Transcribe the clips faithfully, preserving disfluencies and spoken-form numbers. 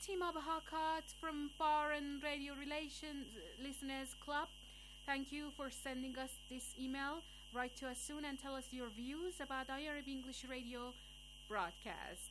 Pratima Bahakat from Foreign Radio Relations Listeners Club. Thank you for sending us this email. Write to us soon and tell us your views about I R B English Radio broadcast.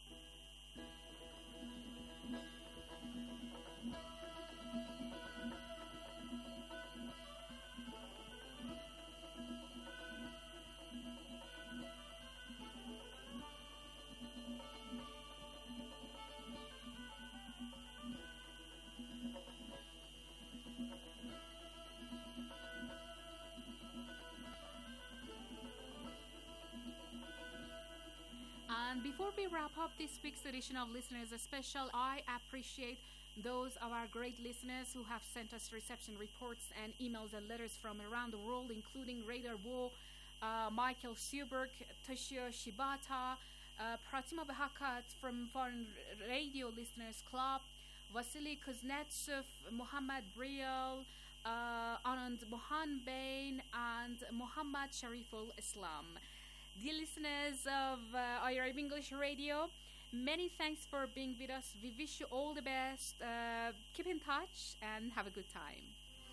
And before we wrap up this week's edition of Listeners Special, I appreciate those of our great listeners who have sent us reception reports and emails and letters from around the world, including Radar Wo, uh, Michael Suberg, Toshio Shibata, uh, Pratima Bahakat from Foreign Radio Listeners Club, Vasily Kuznetsov, Muhammad Briel, uh, Anand Mohanbain, and Muhammad Shariful Islam. Dear listeners of uh, I R B English Radio, many thanks for being with us. We wish you all the best. Uh, keep in touch and have a good time.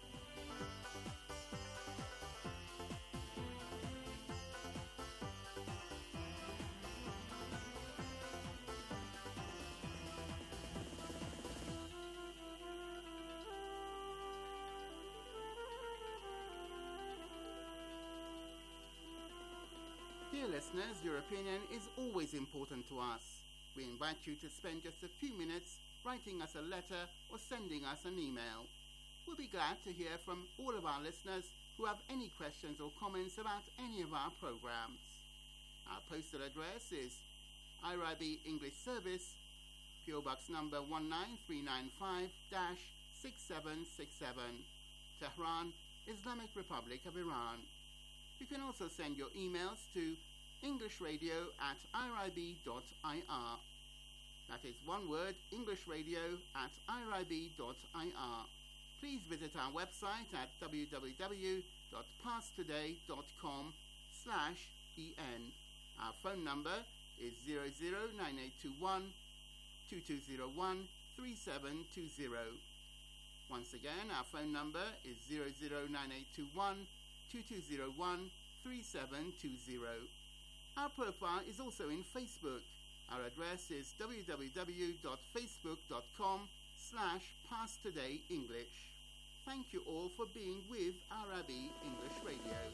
Dear listeners, your opinion is always important to us. We invite you to spend just a few minutes writing us a letter or sending us an email. We'll be glad to hear from all of our listeners who have any questions or comments about any of our programs. Our postal address is I R B English Service, P O Box number one nine three nine five six seven six seven, Tehran, Islamic Republic of Iran. You can also send your emails to englishradio at irib dot I R. That is one word, englishradio at irib dot I R. Please visit our website at w w w dot pasttoday dot com slash en. Our phone number is zero zero nine eight two one two two zero one three seven two zero. Once again, our phone number is zero zero nine eight two one two two zero one three seven two zero. Our profile is also in Facebook. Our address is w w w dot facebook dot com slash passtodayenglish. Thank you all for being with Arabi English Radio.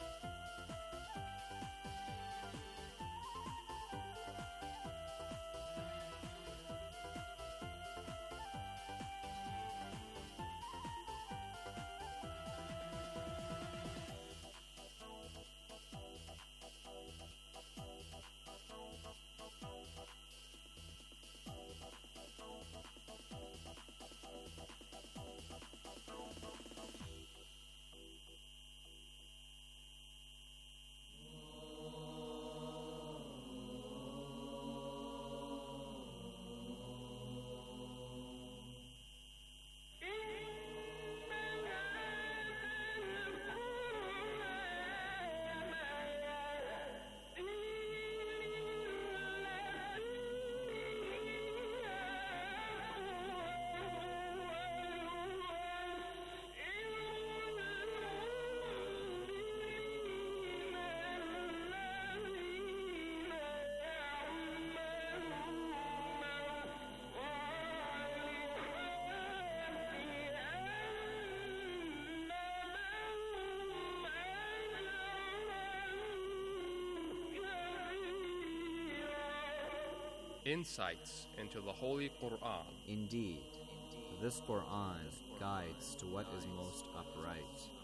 Insights into the Holy Quran. Indeed, this Quran guides to what is most upright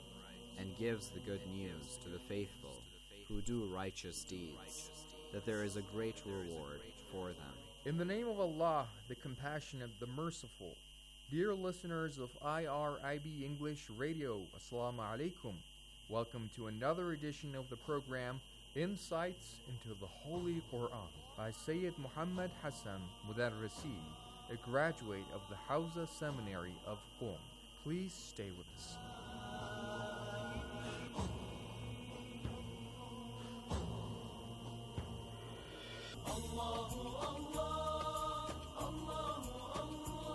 and gives the good news to the faithful who do righteous deeds, that there is a great reward for them. In the name of Allah, the Compassionate, the Merciful. Dear listeners of I R I B English Radio, Assalamu alaikum. Welcome to another edition of the program Insights into the Holy Quran by Sayyid Muhammad Hassan Mudarrisi, a graduate of the Hawza Seminary of Qom. Please stay with us. Allahu Allah, Allahu Allah.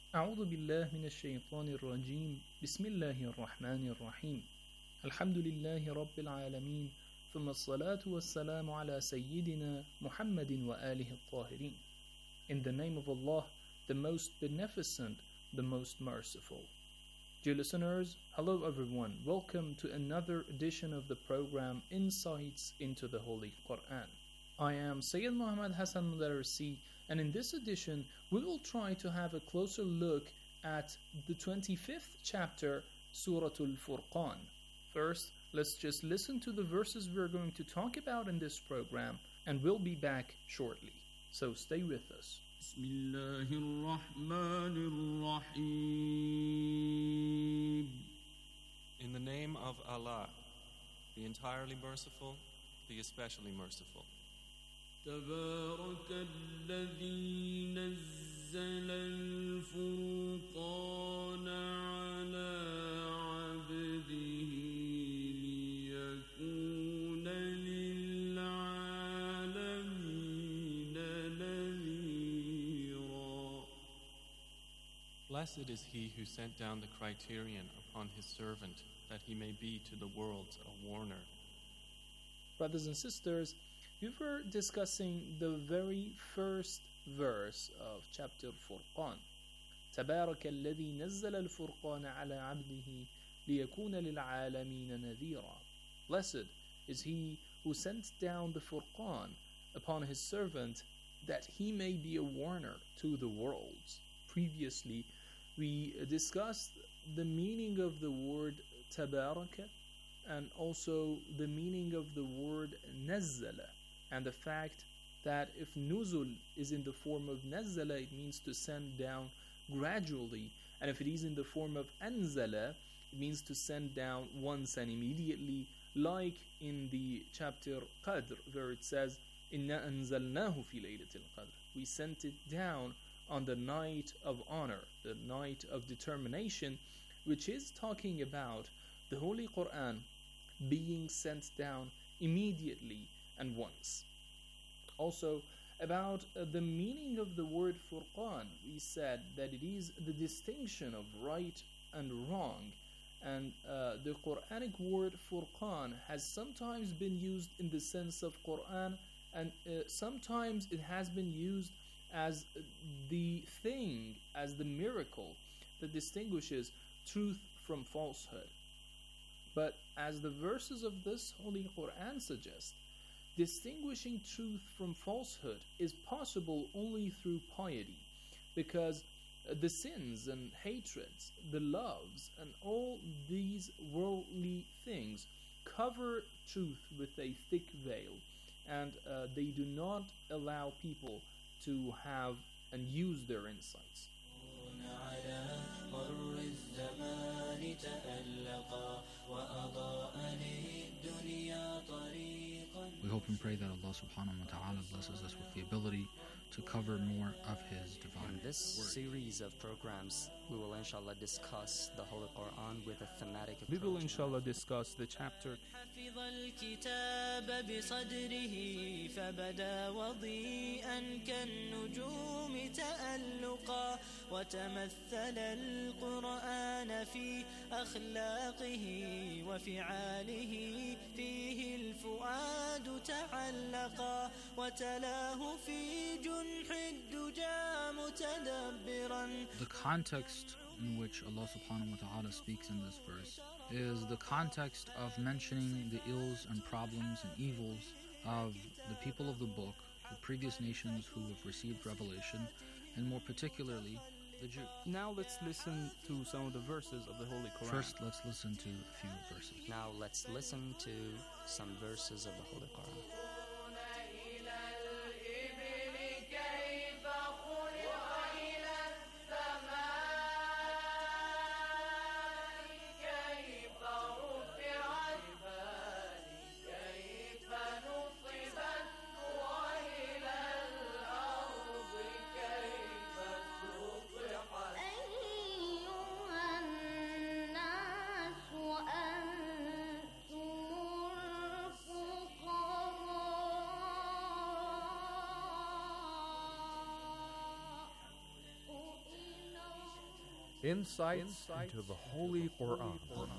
أعوذ بالله من الشيطان الرجيم بسم الله الرحمن الرحيم الحمد لله رب العالمين ثم الصلاة والسلام على سيدنا محمد وآله الطاهرين. In the name of Allah, the most beneficent, the most merciful. Dear listeners, hello everyone. Welcome to another edition of the program Insights into the Holy Quran. I am Sayyid Muhammad Hassan Mudarrisi, and in this edition we will try to have a closer look at the twenty-fifth chapter, Surah Al-Furqan. First, let's just listen to the verses we're going to talk about in this program, and we'll be back shortly. So stay with us. بسم الله الرحمن الرحيم. In the name of Allah, the entirely merciful, the especially merciful. تبارك الذي نزل الفرقان على عبده ليكون للعالمين نذيرا. Blessed is he who sent down the criterion upon his servant, that he may be to the worlds a warner. Brothers and sisters, we were discussing the very first verse of chapter Furqan. تبارك الذي نزل الفرقان على عبده ليكون للعالمين نذيرا. Blessed is he who sent down the Furqan upon his servant, that he may be a warner to the worlds. Previously, we discussed the meaning of the word tabaraka and also the meaning of the word nazzala, and the fact that if nuzul is in the form of nazzala, it means to send down gradually, and if it is in the form of anzala, it means to send down once and immediately, like in the chapter Qadr, where it says, Inna anzalnahu fi laylatil qadr. We sent it down on the night of honor, the night of determination, which is talking about the Holy Quran being sent down immediately and once. Also, about uh, the meaning of the word Furqan, we said that it is the distinction of right and wrong, and uh, the Quranic word Furqan has sometimes been used in the sense of Quran, and uh, sometimes it has been used as the thing, as the miracle that distinguishes truth from falsehood. But as the verses of this Holy Quran suggest, distinguishing truth from falsehood is possible only through piety, because the sins and hatreds, the loves, and all these worldly things cover truth with a thick veil, and uh, they do not allow people to have and use their insights. We hope and pray that Allah subhanahu wa ta'ala blesses us with the ability to cover more of His divine In this word. series of programs, we will inshallah discuss the Holy Quran with a thematic approach. We will inshallah discuss the chapter حفظ الكتاب بصدره فبدا وضيئا كالنجوم تألقا وتمثل القرآن في أخلاقه وفعاله فيه الفؤاد تعلقا وتلاه في جنح الدجى متدبرا. The context in which Allah subhanahu wa ta'ala speaks in this verse is the context of mentioning the ills and problems and evils of the people of the book, the previous nations who have received revelation, and more particularly the Jews. Now let's listen to some of the verses of the Holy Quran. First, let's listen to a few verses. Now let's listen to some verses of the Holy Quran. أيها الناس أنتم الفقراء Insights into the Holy Quran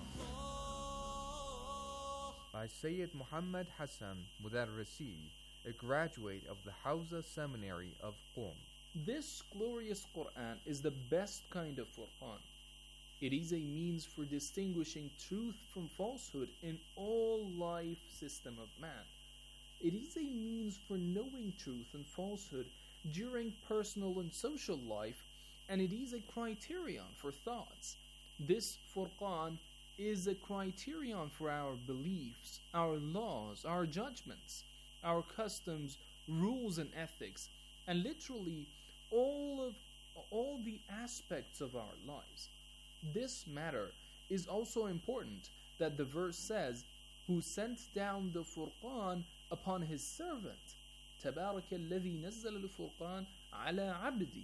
by Sayyid Muhammad Hassan Mudarrisi, a graduate of the Hawza Seminary of Qom. This glorious Quran is the best kind of Quran. It is a means for distinguishing truth from falsehood in all life system of man. It is a means for knowing truth and falsehood during personal and social life, and it is a criterion for thoughts. This Furqan is a criterion for our beliefs, our laws, our judgments, our customs, rules and ethics, and literally all of all the aspects of our lives. This matter is also important that the verse says, who sent down the Furqan upon his servant. تبارك الذي نزل الفرقان على عبده.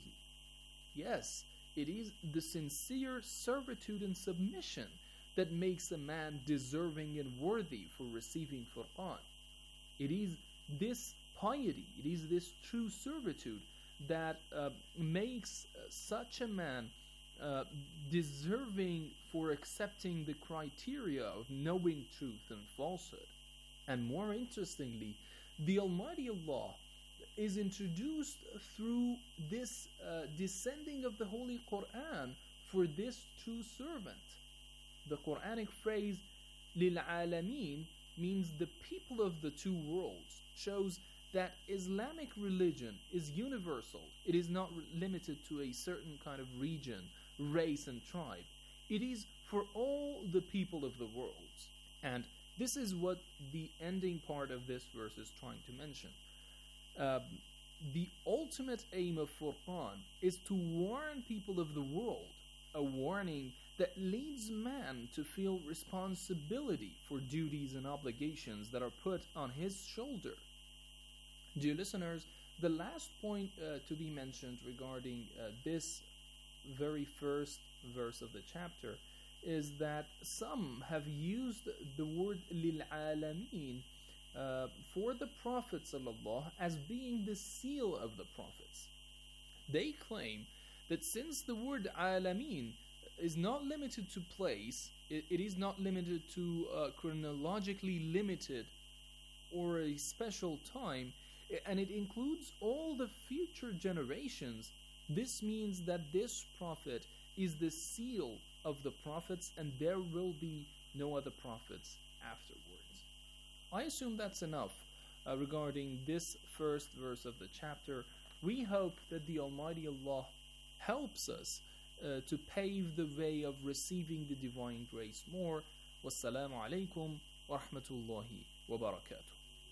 Yes, it is the sincere servitude and submission that makes a man deserving and worthy for receiving Furqan. It is this piety, it is this true servitude that uh, makes uh, such a man uh, deserving for accepting the criteria of knowing truth and falsehood. And more interestingly, the Almighty Allah is introduced through this uh, descending of the Holy Quran for this true servant. The Quranic phrase لِلْعَالَمِينَ means the people of the two worlds, shows that Islamic religion is universal. It is not limited to a certain kind of region, race and tribe. It is for all the people of the world. And this is what the ending part of this verse is trying to mention. Uh, the ultimate aim of Furqan is to warn people of the world, a warning that leads man to feel responsibility for duties and obligations that are put on his shoulder. Dear listeners, the last point uh, to be mentioned regarding uh, this very first verse of the chapter is that some have used the word lil-alameen uh, for the Prophet sallallahu as being the seal of the prophets. They claim that since the word alameen is not limited to place, it, it is not limited to uh, chronologically limited or a special time, and it includes all the future generations, this means that this prophet is the seal of the prophets and there will be no other prophets afterwards. I assume that's enough uh, regarding this first verse of the chapter. We hope that the Almighty Allah helps us uh, to pave the way of receiving the divine grace more. Wassalamu alaikum wa rahmatullahi wa barakatuh.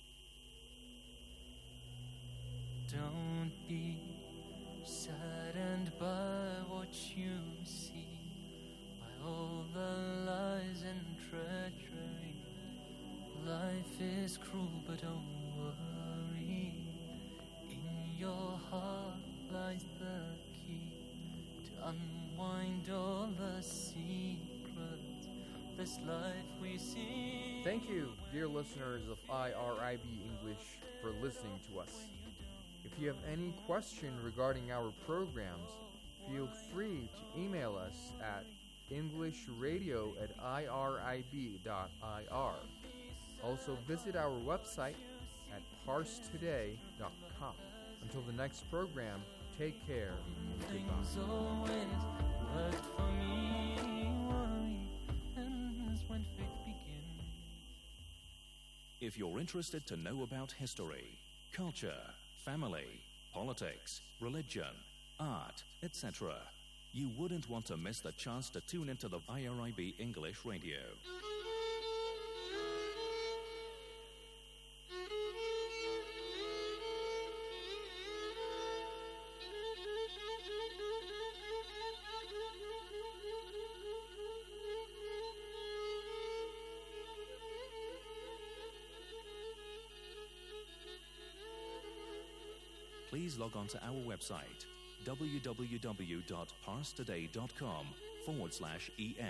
Don't be saddened by what you see, by all the lies and treachery. Life is cruel, but don't worry. In your heart lies the key to unwind all the secrets. This life we see. Thank you, dear listeners of I R I B English, for listening to us. If you have any question regarding our programs, feel free to email us at englishradio at irib dot I R. Also visit our website at parse today dot com. Until the next program, take care and Things goodbye. always worked for me. Worry ends when faith begins. If you're interested to know about history, culture, family, politics, religion, art, et cetera, you wouldn't want to miss the chance to tune into the I R I B English Radio. Please log on to our website, w w w dot parse today dot com forward slash en.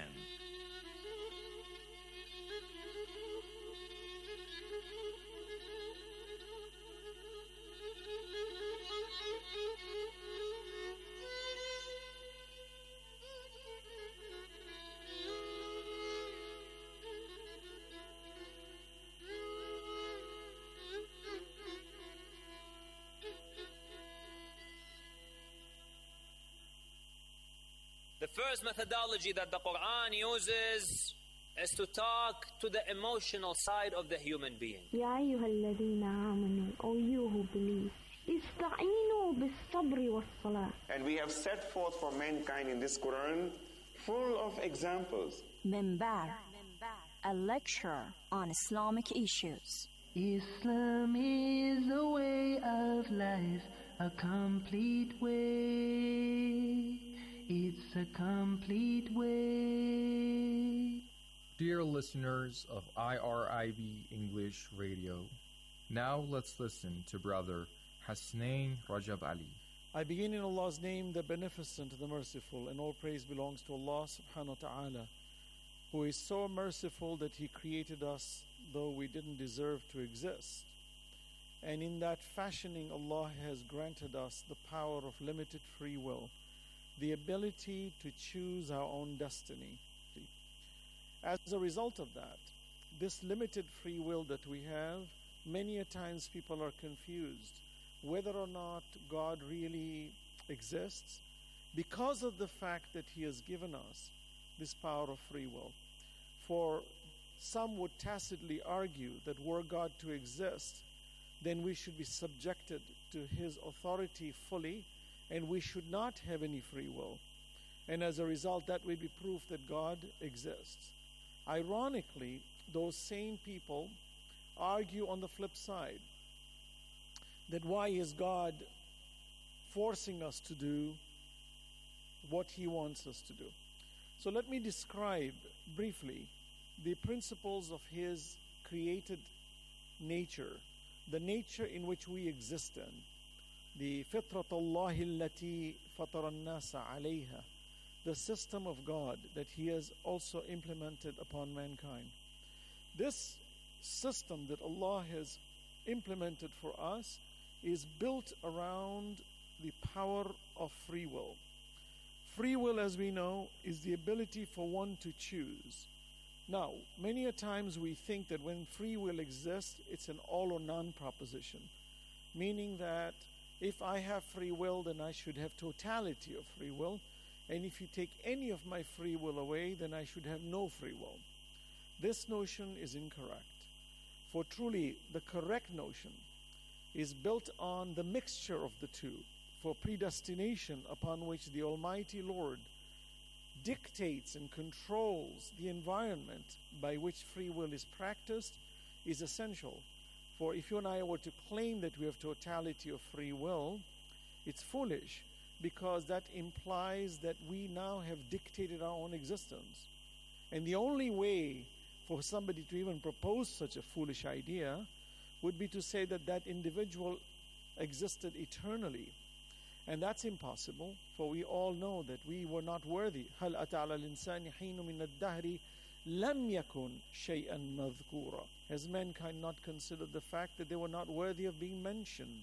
first methodology that the Quran uses is to talk to the emotional side of the human being. يا أيها الذين آمنوا, O you who believe, استعينوا بالصبر والصلاة. And we have set forth for mankind in this Quran full of examples. Minbar, a lecture on Islamic issues. Islam is a way of life, a complete way. It's a complete way. Dear listeners of I R I B English Radio, now let's listen to Brother Hasnain Rajab Ali. I begin in Allah's name, the Beneficent, the Merciful, and all praise belongs to Allah subhanahu wa ta'ala, who is so merciful that He created us though we didn't deserve to exist. And in that fashioning, Allah has granted us the power of limited free will, the ability to choose our own destiny. As a result of that, this limited free will that we have, many a times people are confused whether or not God really exists because of the fact that He has given us this power of free will. For some would tacitly argue that were God to exist, then we should be subjected to His authority fully, and we should not have any free will. And as a result, that would be proof that God exists. Ironically, those same people argue on the flip side that why is God forcing us to do what He wants us to do? So let me describe briefly the principles of His created nature, the nature in which we exist in, the fitrat Allah allati fatara an-nasa alayha, the system of God that He has also implemented upon mankind. This system that Allah has implemented for us is built around the power of free will. Free will, as we know, is the ability for one to choose. Now, many a times we think that when free will exists, it's an all or none proposition, meaning that if I have free will, then I should have totality of free will, and if you take any of my free will away, then I should have no free will. This notion is incorrect. For truly, the correct notion is built on the mixture of the two, for predestination upon which the Almighty Lord dictates and controls the environment by which free will is practiced is essential. For if you and I were to claim that we have totality of free will, it's foolish, because that implies that we now have dictated our own existence. And the only way for somebody to even propose such a foolish idea would be to say that that individual existed eternally. And that's impossible, for we all know that we were not worthy. هَلْ أَتَى عَلَى الْإِنسَانِ حِينٌ مِنَ الدَّهْرِ لَمْ يَكُنْ شَيْئًا مَذْكُورًا. Has mankind not considered the fact that they were not worthy of being mentioned?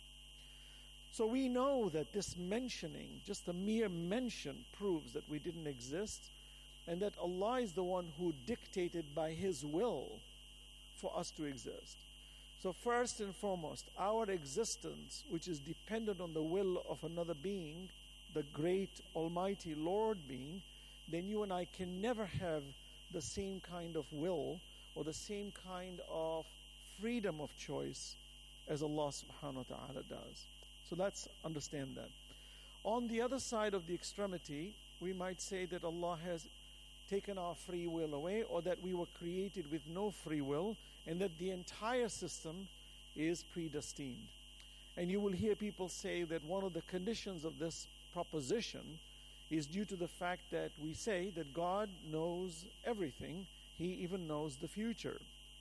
So we know that this mentioning, just a mere mention, proves that we didn't exist, and that Allah is the one who dictated by His will for us to exist. So first and foremost, our existence, which is dependent on the will of another being, the great Almighty Lord being, then you and I can never have the same kind of will or the same kind of freedom of choice as Allah subhanahu wa ta'ala does. So let's understand that. On the other side of the extremity, we might say that Allah has taken our free will away, or that we were created with no free will, and that the entire system is predestined. And you will hear people say that one of the conditions of this proposition is due to the fact that we say that God knows everything. He even knows the future.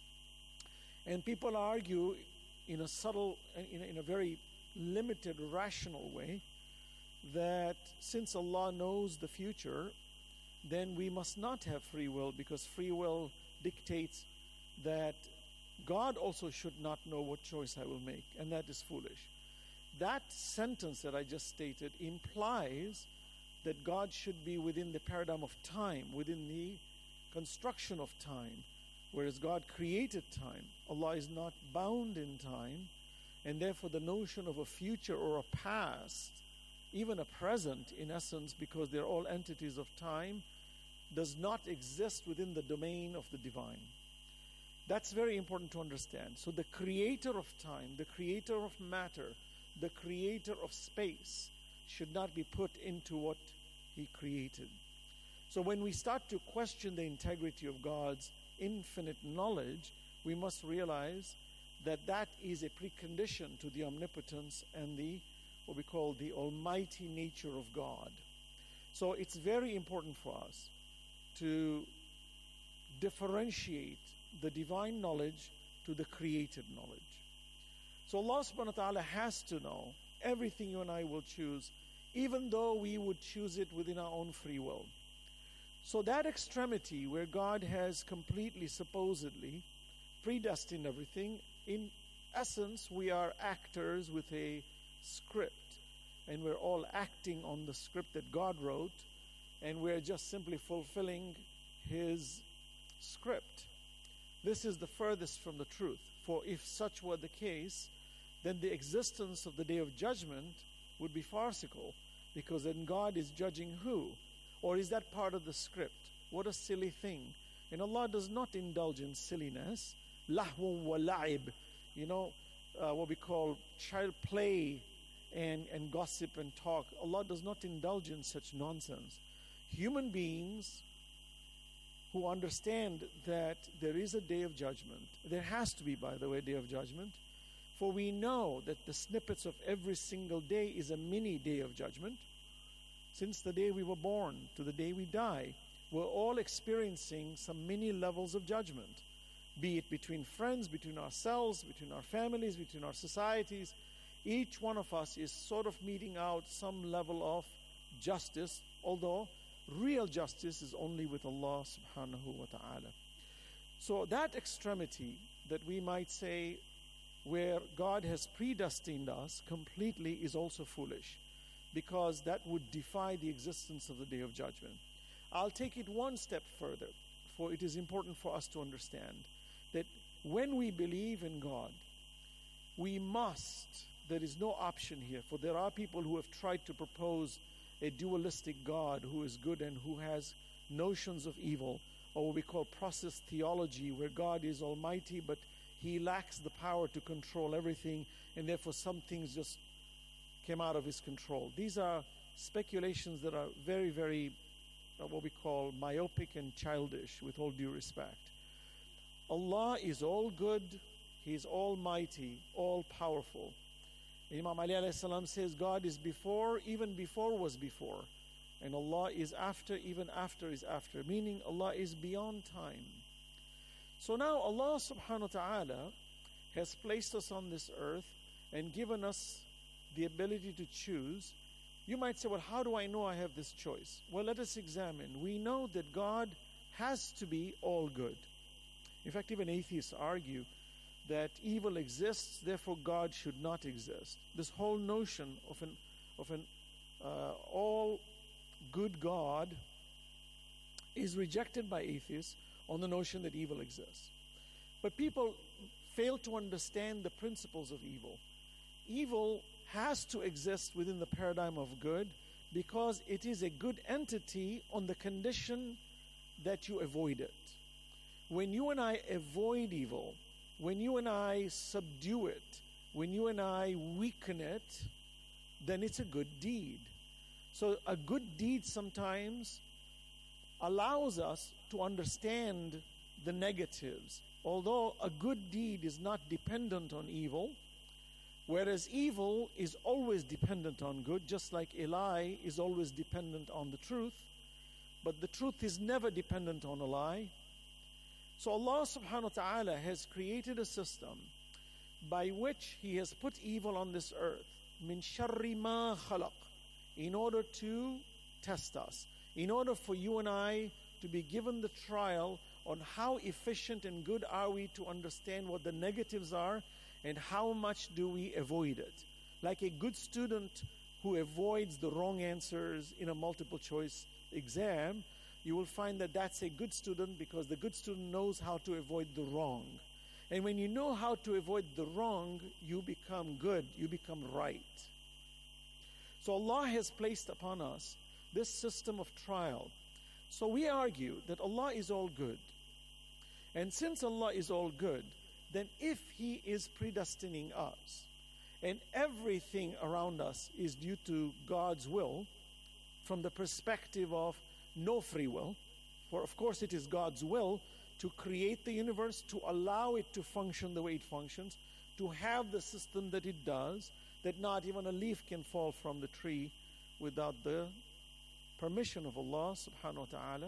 And people argue in a subtle, in a, in a very limited, rational way, that since Allah knows the future, then we must not have free will, because free will dictates that God also should not know what choice I will make, and that is foolish. That sentence that I just stated implies that God should be within the paradigm of time, within the construction of time, whereas God created time. Allah is not bound in time, and therefore the notion of a future or a past even a present in essence, because they're all entities of time, does not exist within the domain of the divine. That's very important to understand. So the creator of time, the creator of matter, the creator of space should not be put into what he created. So when we start to question the integrity of God's infinite knowledge, we must realize that that is a precondition to the omnipotence and the what we call the almighty nature of God. So it's very important for us to differentiate the divine knowledge to the created knowledge. So Allah subhanahu wa ta'ala has to know everything you and I will choose, even though we would choose it within our own free will. So that extremity where God has completely, supposedly, predestined everything, in essence, we are actors with a script, and we're all acting on the script that God wrote, and we're just simply fulfilling His script. This is the furthest from the truth. For if such were the case, then the existence of the Day of Judgment would be farcical, because then God is judging who? Or is that part of the script? What a silly thing. And Allah does not indulge in silliness. Lahwun wa la'ib. You know, uh, what we call child play and, and gossip and talk. Allah does not indulge in such nonsense. Human beings who understand that there is a day of judgment, there has to be, by the way, a day of judgment, for we know that the snippets of every single day is a mini day of judgment. Since the day we were born to the day we die, we're all experiencing some mini levels of judgment, be it between friends, between ourselves, between our families, between our societies. Each one of us is sort of meting out some level of justice, although real justice is only with Allah subhanahu wa ta'ala. So that extremity that we might say where God has predestined us completely is also foolish, because that would defy the existence of the Day of Judgment. I'll take it one step further, for it is important for us to understand that when we believe in God, we must, there is no option here, for there are people who have tried to propose a dualistic God who is good and who has notions of evil, or what we call process theology, where God is almighty but He lacks the power to control everything, and therefore some things just came out of His control. These are speculations that are very, very uh, what we call myopic and childish, with all due respect. Allah is all good, He is almighty, all powerful. Imam Ali alayhi salam says God is before, even before was before, and Allah is after, even after is after, meaning Allah is beyond time. So now Allah subhanahu wa ta'ala has placed us on this earth and given us the ability to choose. You might say, well, how do I know I have this choice? Well, let us examine. We know that God has to be all good. In fact, even atheists argue that evil exists, therefore God should not exist. This whole notion of an of an uh, all good God is rejected by atheists on the notion that evil exists. But people fail to understand the principles of evil. Evil has to exist within the paradigm of good because it is a good entity on the condition that you avoid it. When you and I avoid evil, when you and I subdue it, when you and I weaken it, then it's a good deed. So a good deed sometimes allows us to understand the negatives. Although a good deed is not dependent on evil, whereas evil is always dependent on good, just like a lie is always dependent on the truth, but the truth is never dependent on a lie. So Allah subhanahu wa ta'ala has created a system by which He has put evil on this earth, min sharri ma khalaq, in order to test us, in order for you and I to be given the trial on how efficient and good are we to understand what the negatives are and how much do we avoid it. Like a good student who avoids the wrong answers in a multiple choice exam, you will find that that's a good student because the good student knows how to avoid the wrong. And when you know how to avoid the wrong, you become good, you become right. So Allah has placed upon us this system of trial. So we argue that Allah is all good. And since Allah is all good, then if He is predestining us, and everything around us is due to God's will, from the perspective of no free will, for of course it is God's will to create the universe, to allow it to function the way it functions, to have the system that it does, that not even a leaf can fall from the tree without the permission of Allah subhanahu wa ta'ala.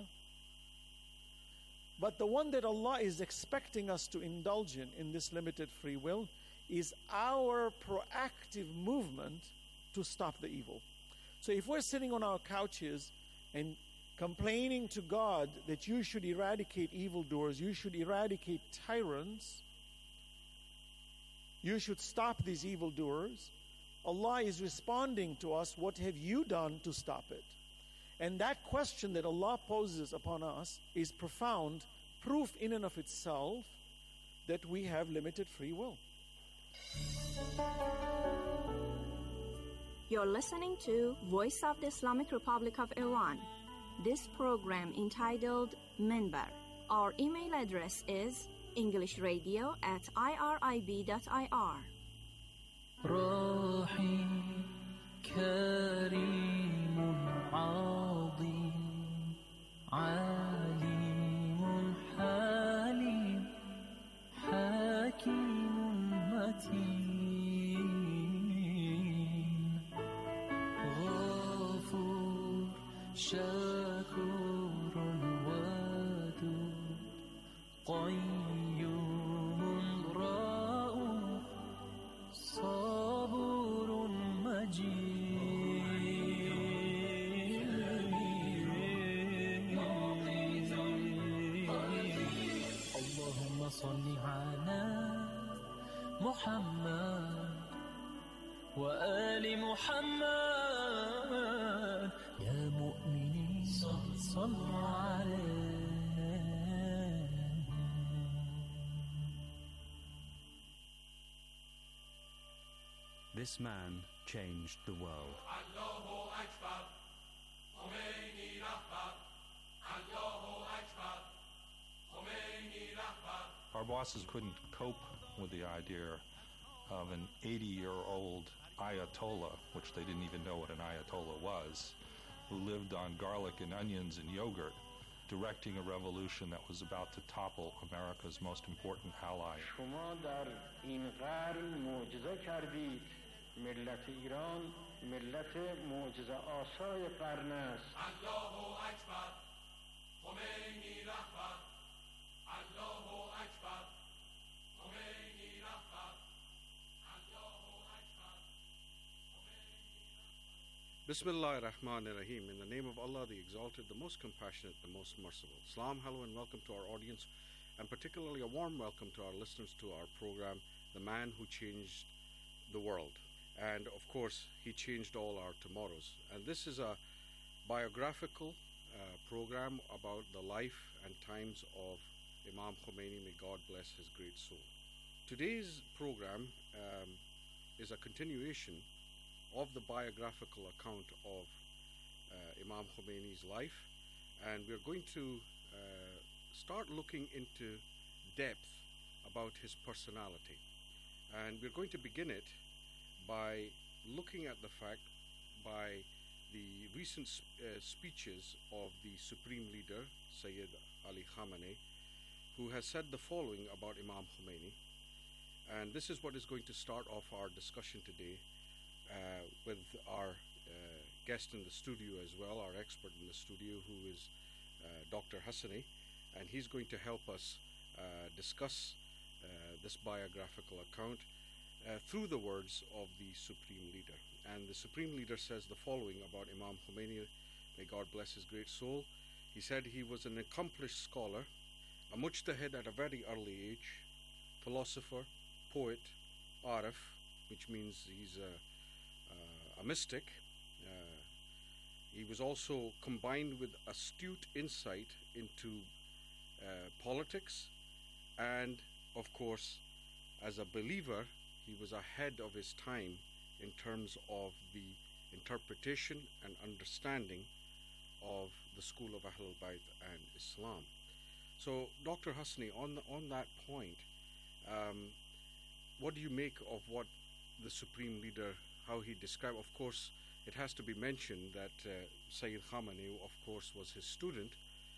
But the one that Allah is expecting us to indulge in, in this limited free will, is our proactive movement to stop the evil. So if we're sitting on our couches and complaining to God that you should eradicate evildoers, you should eradicate tyrants, you should stop these evildoers, Allah is responding to us, what have you done to stop it? And that question that Allah poses upon us is profound, proof in and of itself that we have limited free will. You're listening to Voice of the Islamic Republic of Iran. This program entitled Minbar. Our email address is englishradio at irib dot I R. راحي كريم عظيم عليم حليم حكيم متين غفور شكور ودود قيوم رؤوف صبور مجيد اللهم صل على محمد وآل محمد يا مؤمنين صلوا عليه. This man changed the world. Our bosses couldn't cope with the idea of an eighty-year-old Ayatollah, which they didn't even know what an Ayatollah was, who lived on garlic and onions and yogurt, directing a revolution that was about to topple America's most important ally. شما در این قرن معجزه کردید. ملت ایران ملت معجزه آسای قرن است. الله اکبر. خمینی رهبر. الله اکبر. خمینی رهبر. الله اکبر. Bismillah ar-Rahman ar-Rahim. In the name of Allah, the Exalted, the Most Compassionate, the Most Merciful. Salam, hello, and welcome to our audience, and particularly a warm welcome to our listeners to our program, The Man Who Changed the World. And of course, he changed all our tomorrows. And this is a biographical uh, program about the life and times of Imam Khomeini, may God bless his great soul. Today's program um, is a continuation of the biographical account of uh, Imam Khomeini's life, and we're going to uh, start looking into depth about his personality. And we're going to begin it by looking at the fact by the recent uh, speeches of the Supreme Leader, Sayyid Ali Khamenei, who has said the following about Imam Khomeini. And this is what is going to start off our discussion today uh, with our uh, guest in the studio as well, our expert in the studio, who is uh, Doctor Hassani, and he's going to help us uh, discuss uh, this biographical account Uh, through the words of the Supreme Leader. And the Supreme Leader says the following about Imam Khomeini, may God bless his great soul. He said he was an accomplished scholar, a mujtahid at a very early age, philosopher, poet, arif, which means he's a, uh, a mystic. Uh, he was also combined with astute insight into uh, politics, and of course, as a believer, he was ahead of his time in terms of the interpretation and understanding of the school of Ahlul Bayt and Islam. So, Doctor Hasni, on the, on that point, um, what do you make of what the Supreme Leader, how he described? Of course, it has to be mentioned that uh, Sayyid Khamenei, of course, was his student,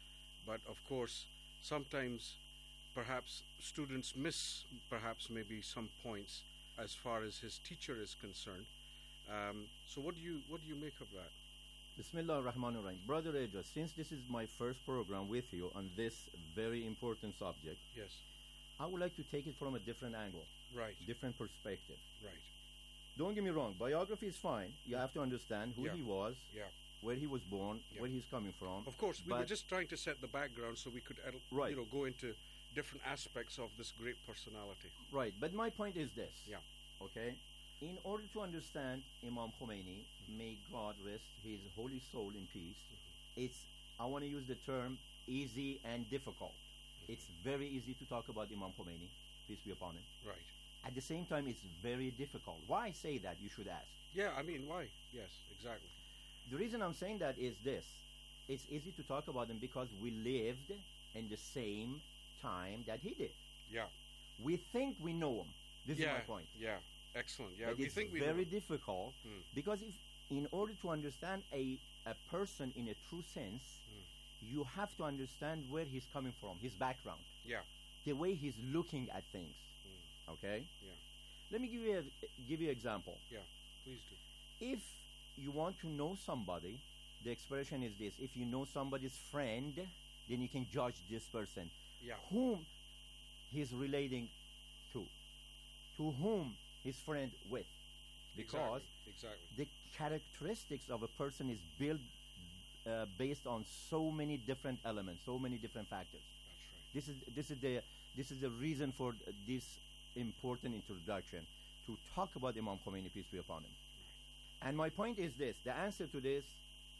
but of course, sometimes perhaps students miss perhaps maybe some points as far as his teacher is concerned. Um, so, what do you what do you make of that? Bismillah ar-Rahman ar-Rahim. Brother Edward, since this is my first program with you on this very important subject, yes, I would like to take it from a different angle, right, different perspective. Right. Don't get me wrong, biography is fine. You have to understand who yeah. he was, yeah. where he was born, yeah. where he's coming from. Of course, we but were just trying to set the background so we could, uh, right. you know, go into different aspects of this great personality. Right, but my point is this. Yeah. Okay? In order to understand Imam Khomeini, may God rest his holy soul in peace, mm-hmm. it's, I want to use the term easy and difficult. Mm-hmm. It's very easy to talk about Imam Khomeini, peace be upon him. Right. At the same time, it's very difficult. Why say that, you should ask? Yeah, I mean, why? Yes, exactly. The reason I'm saying that is this. It's easy to talk about him because we lived in the same time that he did. Yeah. We think we know him. This yeah, is my point. Yeah, excellent. Yeah, but we it's think we very know. difficult mm. because if, in order to understand a, a person in a true sense, mm. you have to understand where he's coming from, his background. Yeah. The way he's looking at things. Mm. Okay? Yeah. Let me give you a give you an example. Yeah, please do. If you want to know somebody, the expression is this: if you know somebody's friend, then you can judge this person. Yeah. Whom he's relating to, to whom his friend with, because exactly. Exactly. the characteristics of a person is built uh, based on so many different elements, so many different factors. That's right. This is this is the this is the reason for this important introduction, to talk about Imam Khomeini, peace be upon him. Right. And my point is this: the answer to this,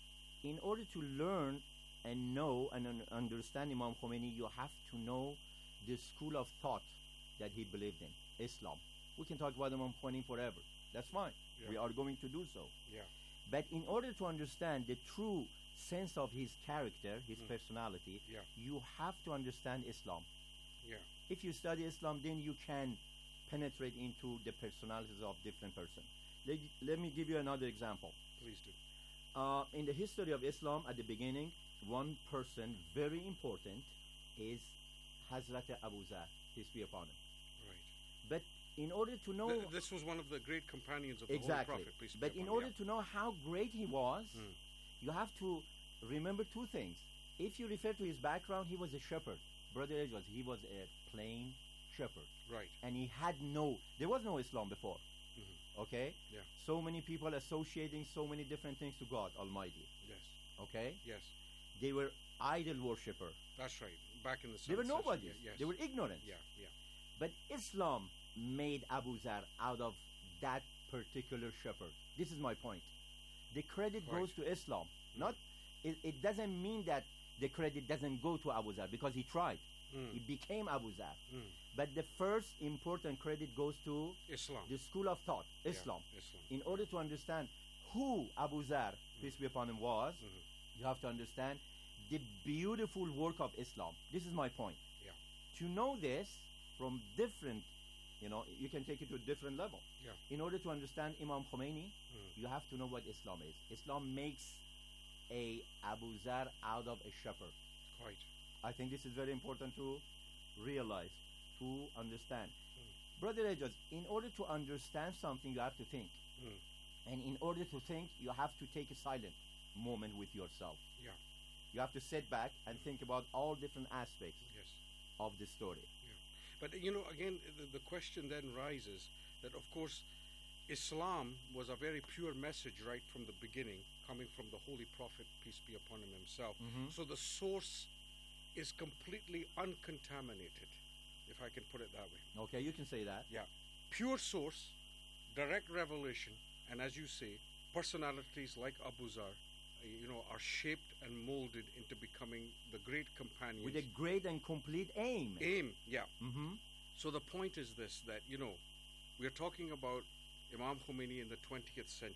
in order to learn and know and un- understand Imam Khomeini, you have to know the school of thought that he believed in, Islam. We can talk about Imam Khomeini forever. That's fine. Yeah. We are going to do so. Yeah. But in order to understand the true sense of his character, his mm. personality, yeah. you have to understand Islam. Yeah. If you study Islam, then you can penetrate into the personalities of different persons. Let, let me give you another example. Please do. Uh, in the history of Islam, at the beginning, one person very important is Hazrat Abu Zar, peace be upon him. Right. But in order to know... Th- this was one of the great companions of the exactly. Holy Prophet, peace be But upon in him. order yeah. to know how great he was, mm. you have to remember two things. If you refer to his background, he was a shepherd. Brother Edwards, he was a plain shepherd. Right. And he had no, there was no Islam before. Mm-hmm. Okay? Yeah. So many people associating so many different things to God Almighty. Yes. Okay? Yes. They were idol worshipper. That's right. Back in the They were nobody. Yeah, yes. They were ignorant. Yeah, yeah. But Islam made Abu Zar out of that particular shepherd. This is my point. The credit right. goes to Islam. Mm. Not, it, it doesn't mean that the credit doesn't go to Abu Zar because he tried. Mm. He became Abu Zar. Mm. But the first important credit goes to Islam, the school of thought, Islam. Yeah, Islam. In order to understand who Abu Zar, mm. peace be upon him, was, mm-hmm. you have to understand the beautiful work of Islam. This is my point. Yeah. To know this from different, you know, you can take it to a different level. Yeah. In order to understand Imam Khomeini, mm. you have to know what Islam is. Islam makes a Abu Zar out of a shepherd. Quite. I think this is very important to realize, to understand. Mm. Brother Edwards, in order to understand something, you have to think. Mm. And in order to think, you have to take a silent moment with yourself. Yeah. You have to sit back and think about all different aspects yes. of the story. Yeah. But, you know, again, the, the question then rises that, of course, Islam was a very pure message right from the beginning, coming from the Holy Prophet, peace be upon him himself. Mm-hmm. So the source is completely uncontaminated, if I can put it that way. Okay, you can say that. Yeah. Pure source, direct revelation, and as you say, personalities like Abu Zar, uh, you know, are shaped and molded into becoming the great companions. With a great and complete aim. Aim, yeah. Mm-hmm. So the point is this, that, you know, we're talking about Imam Khomeini in the twentieth century,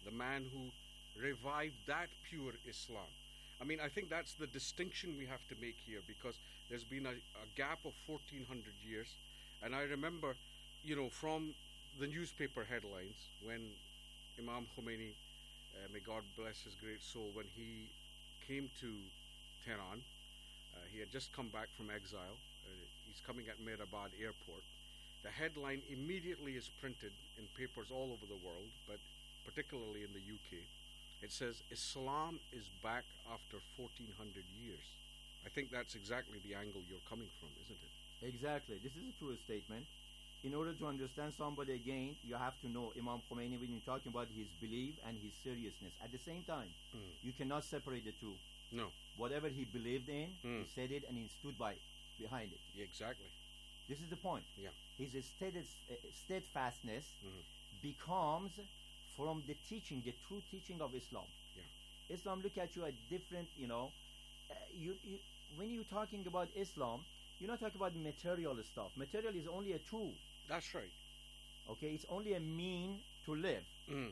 the man who revived that pure Islam. I mean, I think that's the distinction we have to make here, because there's been a, a gap of fourteen hundred years. And I remember, you know, from the newspaper headlines when Imam Khomeini, uh, may God bless his great soul, when he came to Tehran, uh, he had just come back from exile. Uh, he's coming at Mehrabad airport. The headline immediately is printed in papers all over the world, but particularly in the U K. It says, Islam is back after fourteen hundred years. I think that's exactly the angle you're coming from, isn't it? Exactly. This is a true statement. In order to understand somebody again, you have to know Imam Khomeini when you're talking about his belief and his seriousness. At the same time, Mm. you cannot separate the two. No. Whatever he believed in, Mm. he said it and he stood by behind it. Yeah, exactly. This is the point. Yeah. His stead- steadfastness Mhm. becomes from the teaching, the true teaching of Islam. Yeah. Islam look at you at different, you know, uh, you, you when you're talking about Islam, you're not talking about material stuff. Material is only a tool. That's right. Okay, it's only a mean to live. Mm.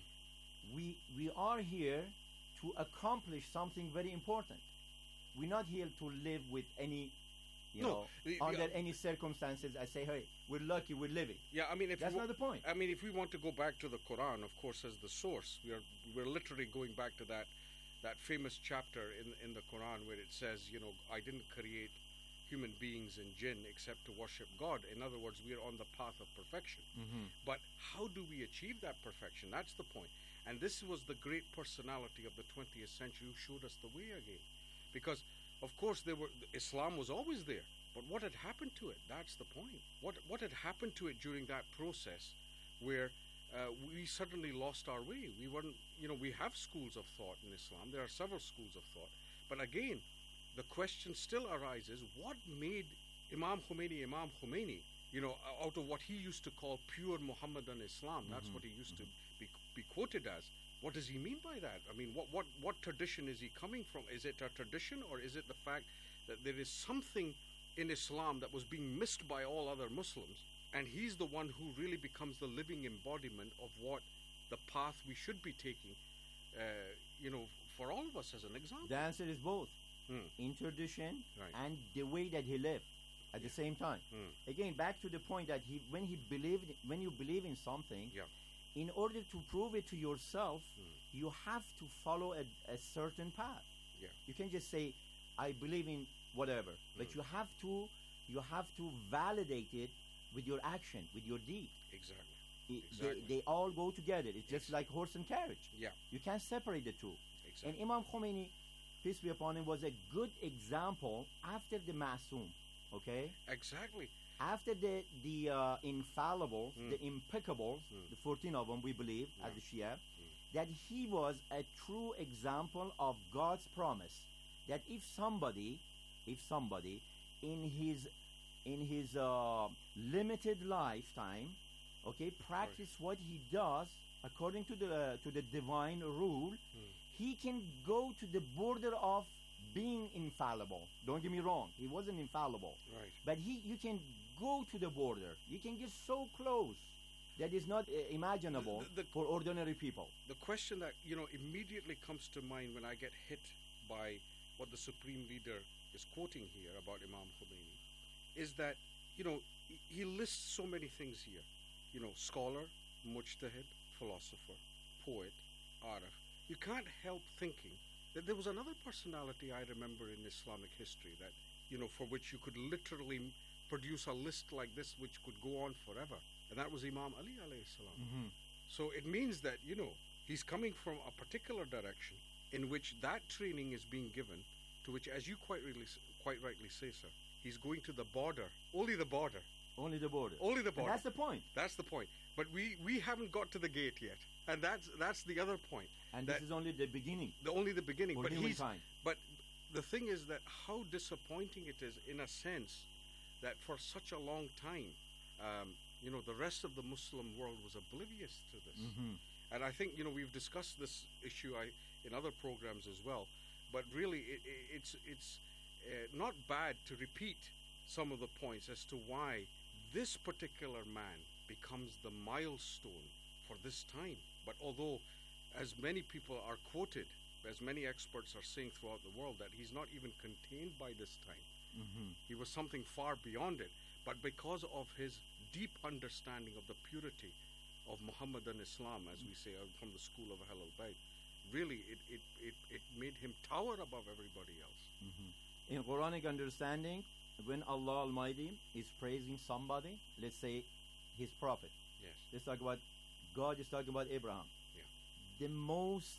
We we are here to accomplish something very important. We're not here to live with any, you No, know, the- the- under any circumstances. I say, hey, we're lucky, we're living. Yeah, I mean, if That's we, not the point. I mean, if we want to go back to the Quran, of course, as the source, we are we're literally going back to that that famous chapter in in the Quran where it says, you know, I didn't create human beings and jinn except to worship God. In other words, we are on the path of perfection. Mhm. But how do we achieve that perfection? That's the point. And this was the great personality of the twentieth century who showed us the way again. Because, of course, there were Islam was always there. But what had happened to it? That's the point. What what had happened to it during that process where uh, we suddenly lost our way? We weren't, you know, we have schools of thought in Islam. There are several schools of thought. But again, the question still arises, what made Imam Khomeini Imam Khomeini, you know, out of what he used to call pure Muhammadan Islam? That's Mhm, what he used to be, be quoted as. What does he mean by that? I mean, what, what, what tradition is he coming from? Is it a tradition, or is it the fact that there is something in Islam that was being missed by all other Muslims, and he's the one who really becomes the living embodiment of what the path we should be taking, uh, you know, for all of us as an example? The answer is both. Hmm. In tradition Right. and the way that he lived at the same time. Hmm. Again, back to the point that he, when he believed, when you believe in something, Yeah. in order to prove it to yourself, you have to follow a, a certain path. Yeah. You can just say, "I believe in whatever," but you have to, you have to validate it with your action, with your deed. Exactly. It- Exactly. They, they all go together. It's just like horse and carriage. Yeah. You can't separate the two. Exactly. And Imam Khomeini, peace be upon him, was a good example after the Masoom. Okay? Exactly. After the the uh, infallibles, Mm. the impeccables, Mm. the fourteen of them, we believe, as the Shia, that he was a true example of God's promise. That if somebody, if somebody, in his in his uh, limited lifetime, okay, practice what he does according to the to the divine rule, he can go to the border of being infallible. Don't get me wrong, he wasn't infallible. Right. But he, you can go to the border. You can get so close that is not uh, imaginable The- the- the- for ordinary people. The question that, you know, immediately comes to mind when I get hit by what the Supreme Leader is quoting here about Imam Khomeini is that, you know, he- he lists so many things here. You know, scholar, mujtahid, philosopher, poet, arif. You can't help thinking that there was another personality I remember in Islamic history that, you know, for which you could literally m- produce a list like this which could go on forever. And that was Imam Ali alayhi salam. Mhm. So it means that, you know, he's coming from a particular direction in which that training is being given, to which, as you quite really, s- quite rightly say, sir, he's going to the border, only the border. Only the border. Only the And border. that's the point. That's the point. But we, we haven't got to the gate yet. And that's that's the other point. And that this is only the beginning. the only the beginning. for But he's humankind. but the thing is that how disappointing it is, in a sense, that for such a long time, um, you know, the rest of the Muslim world was oblivious to this. Mhm. And I think, you know, we've discussed this issue I, in other programs as well. But really, it, it, it's it's uh, not bad to repeat some of the points as to why this particular man becomes the milestone for this time. But although as many people are quoted, as many experts are saying throughout the world, that he's not even contained by this time. Mm-hmm. He was something far beyond it. But because of his deep understanding of the purity of Muhammadan Islam, as we say, uh, from the school of Ahlul Bayt, really it, it, it, it made him tower above everybody else. Mm-hmm. In Quranic understanding, when Allah Almighty is praising somebody, let's say his prophet. Yes. Let's talk about God is talking about Abraham. Yeah. The most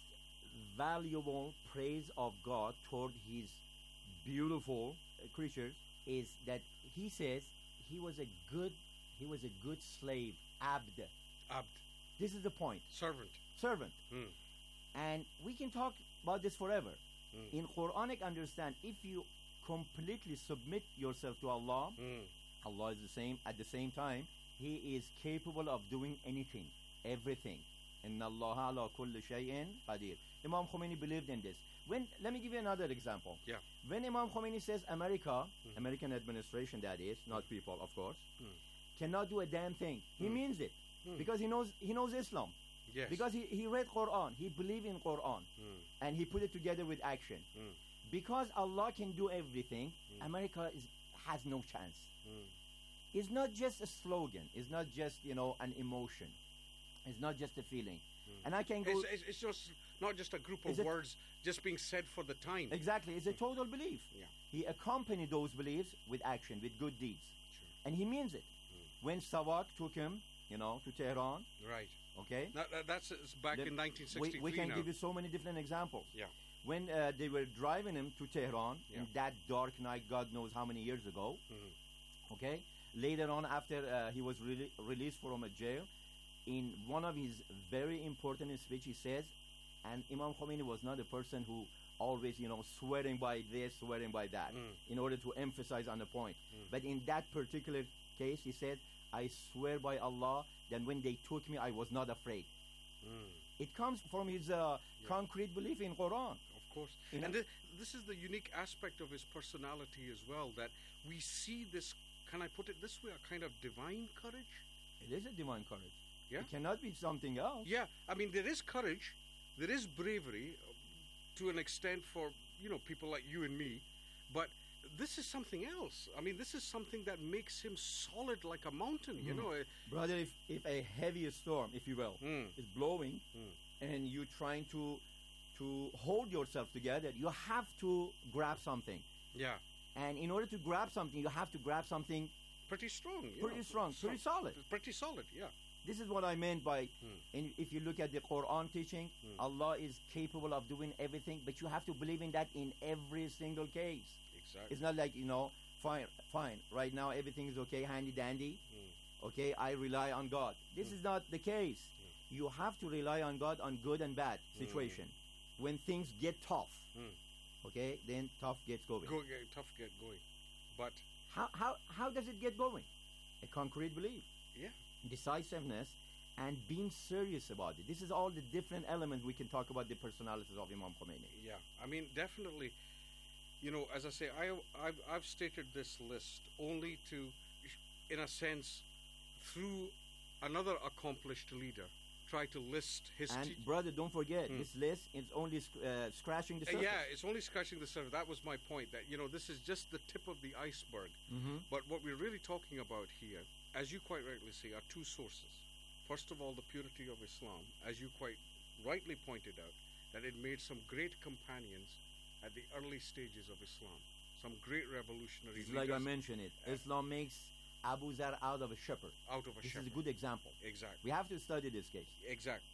valuable praise of God toward his beautiful uh, creatures is that he says he was a good he was a good slave, abd. Abd. This is the point. Servant. Servant. Mm. And we can talk about this forever. Mm. In Quranic understand, if you completely submit yourself to Allah, mm. Allah is the same. At the same time, He is capable of doing anything, everything. Inna Allah ala kulli shay'in qadir. Imam Khomeini believed in this. When let me give you another example. Yeah. When Imam Khomeini says America, mm. American administration, that is, not people, of course, mm. cannot do a damn thing. He mm. means it mm. because he knows he knows Islam. Yes. Because he, he read Quran, he believed in Quran, mm. and he put it together with action. Mm. Because Allah can do everything, mm. America is, has no chance. Mm. It's not just a slogan. It's not just, you know, an emotion. It's not just a feeling. Mm. And I can go... It's, it's, it's just not just a group of words just being said for the time. Exactly. It's a total belief. Yeah. He accompanied those beliefs with action, with good deeds. Sure. And he means it. Mm. When Savak took him, you know, to Tehran... Right. Okay? That, that, that's it's back the, in nineteen sixty-three We, we can now. give you so many different examples. Yeah. When uh, they were driving him to Tehran, yeah. in that dark night, God knows how many years ago, mm-hmm. okay? Later on, after uh, he was re- released from a jail, in one of his very important speech, he says, and Imam Khomeini was not a person who always, you know, swearing by this, swearing by that, mm. in order to emphasize on the point. Mm. But in that particular case, he said, I swear by Allah that when they took me, I was not afraid. Mm. It comes from his uh, yeah. concrete belief in Quran. Of course. You know? And th- this is the unique aspect of his personality as well, that we see this, can I put it this way, a kind of divine courage? It is a divine courage. Yeah. It cannot be something else. Yeah. I mean, there is courage, there is bravery uh, to an extent for, you know, people like you and me, but this is something else. I mean, this is something that makes him solid like a mountain, mm. you know. Brother, if, if a heavy storm, if you will, mm. is blowing mm. and you're trying to to hold yourself together, you have to grab something. Yeah. And in order to grab something, you have to grab something pretty strong. Pretty know, strong, some, pretty solid. Pretty solid, yeah. This is what I meant by, mm. and if you look at the Quran teaching, mm. Allah is capable of doing everything, but you have to believe in that in every single case. Exactly. It's not like, you know, fine, fine, right now everything is okay, handy dandy, mm. okay, I rely on God. This mm. is not the case. Mm. You have to rely on God on good and bad situation. Mm. When things get tough, mm. okay, then tough gets going. Go, yeah, tough get going. But how, how, how does it get going? A concrete belief. Yeah. Decisiveness and being serious about it. This is all the different elements we can talk about the personalities of Imam Khomeini. Yeah, I mean, definitely, you know, as I say, I, I've, I've stated this list only to, in a sense, through another accomplished leader, try to list his... And te- brother, don't forget, mm. this list is only sc- uh, scratching the surface. Uh, yeah, it's only scratching the surface. That was my point, that, you know, this is just the tip of the iceberg. Mm-hmm. But what we're really talking about here, as you quite rightly say, are two sources. First of all, the purity of Islam, as you quite rightly pointed out, that it made some great companions at the early stages of Islam. Some great revolutionary it's leaders. Like I mentioned it, Islam makes Abu Zar out of a shepherd. Out of a this shepherd. This is a good example. Exactly. We have to study this case. Exactly.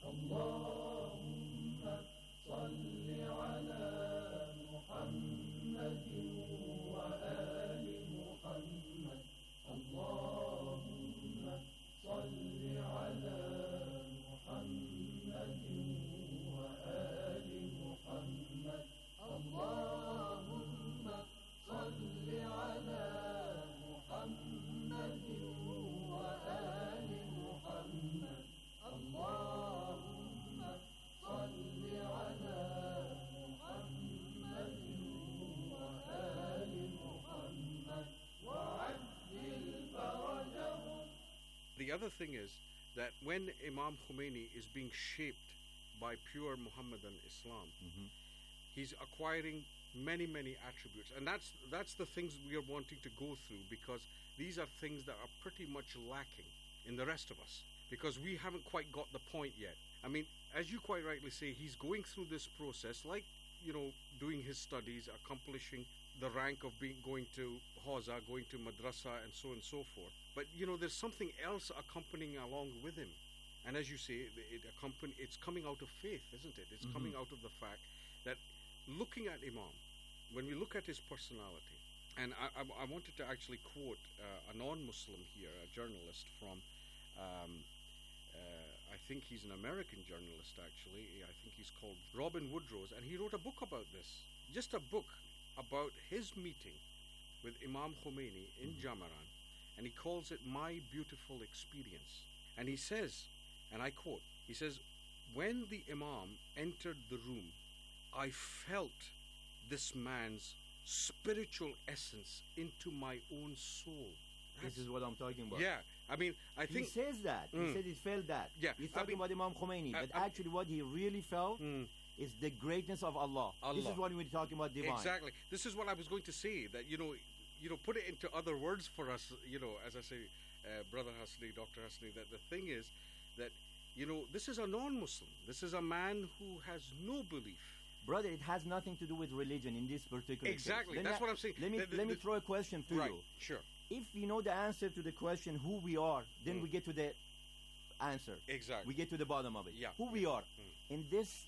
The other thing is that when Imam Khomeini is being shaped by pure Muhammadan Islam. Mhm. He's acquiring many, many attributes. And that's that's the things we are wanting to go through, because these are things that are pretty much lacking in the rest of us, because we haven't quite got the point yet. I mean, as you quite rightly say, he's going through this process, like, you know, doing his studies, accomplishing the rank of being going to Hawza, going to madrasa, and so on and so forth. But, you know, there's something else accompanying along with him. And as you say, it, it accompany, it's coming out of faith, isn't it? It's Mhm. coming out of the fact that looking at Imam, when we look at his personality, and I, I, I wanted to actually quote uh, a non-Muslim here, a journalist from, um, uh, I think he's an American journalist actually, I think he's called Robin Woodrose, and he wrote a book about this, just a book about his meeting with Imam Khomeini in Mhm. Jamaran, and he calls it My Beautiful Experience. And he says, and I quote, he says, when the Imam entered the room, I felt this man's spiritual essence into my own soul. This is what I'm talking about. Yeah, I mean, I he think says that. Mm. He said he felt that. Yeah, He's I talking mean- about Imam Khomeini, I- but I- actually what he really felt is the greatness of Allah. This Allah. is what we're talking about divine. Exactly. This is what I was going to say. That you know, you know, put it into other words for us. You know, as I say, uh, Brother Hasni, Doctor Hasni. That the thing is, that you know, this is a non-Muslim. This is a man who has no belief. Brother, it has nothing to do with religion in this particular Exactly. case. Let That's me- what I'm saying. Let me The- the- let me the- throw a question to Right. you. Sure. If you know the answer to the question who we are, then Mm. we get to the answer. Exactly. We get to the bottom of it. Yeah. Who we are. Mm. In this